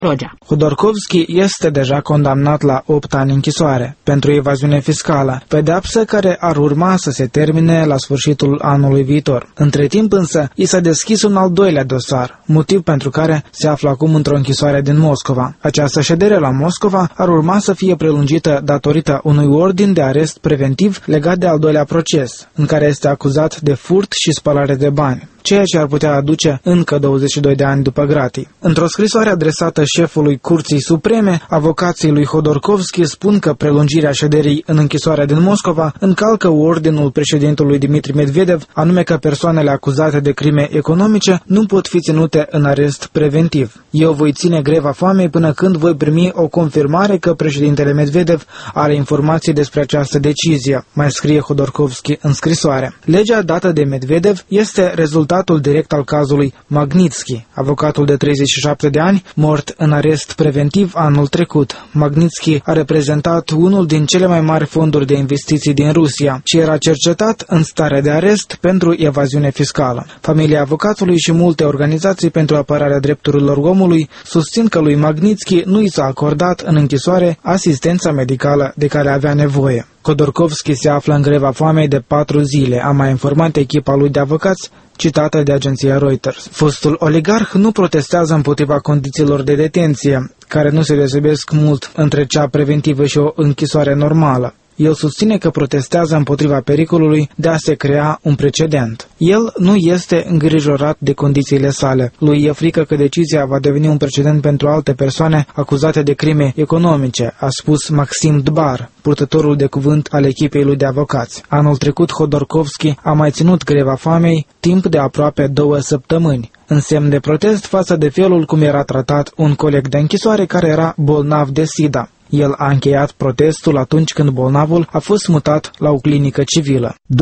Rogea. Hodorkovski este deja condamnat la 8 ani închisoare pentru evaziune fiscală, pedeapsă care ar urma să se termine la sfârșitul anului viitor. Între timp însă, i s-a deschis un al doilea dosar, motiv pentru care se află acum într-o închisoare din Moscova. Această ședere la Moscova ar urma să fie prelungită datorită unui ordin de arest preventiv legat de al doilea proces, în care este acuzat de furt și spălare de bani, ceea ce ar putea aduce încă 22 de ani după gratii. Într-o scrisoare adresată șefului Curții Supreme, avocații lui Hodorkovski spun că prelungirea șederii în închisoarea din Moscova încalcă ordinul președintelui Dmitri Medvedev, anume că persoanele acuzate de crime economice nu pot fi ținute în arest preventiv. Eu voi ține greva foamei până când voi primi o confirmare că președintele Medvedev are informații despre această decizie, mai scrie Hodorkovski în scrisoare. Legea dată de Medvedev este rezultatul direct al cazului Magnitsky, avocatul de 37 de ani, mort în arest preventiv anul trecut. Magnitsky a reprezentat unul din cele mai mari fonduri de investiții din Rusia și era cercetat în stare de arest pentru evaziune fiscală. Familia avocatului și multe organizații pentru apărarea drepturilor omului susțin că lui Magnitsky nu i s-a acordat în închisoare asistența medicală de care avea nevoie. Hodorkovski se află în greva foamei de 4 zile, a mai informat echipa lui de avocați, citată de agenția Reuters. Fostul oligarh nu protestează împotriva condițiilor de detenție, care nu se deosebesc mult între cea preventivă și o închisoare normală. El susține că protestează împotriva pericolului de a se crea un precedent. El nu este îngrijorat de condițiile sale. Lui e frică că decizia va deveni un precedent pentru alte persoane acuzate de crime economice, a spus Maxim Dbar, purtătorul de cuvânt al echipei lui de avocați. Anul trecut, Hodorkovski a mai ținut greva foamei timp de aproape 2 săptămâni, în semn de protest față de felul cum era tratat un coleg de închisoare care era bolnav de SIDA. El a încheiat protestul atunci când bolnavul a fost mutat la o clinică civilă.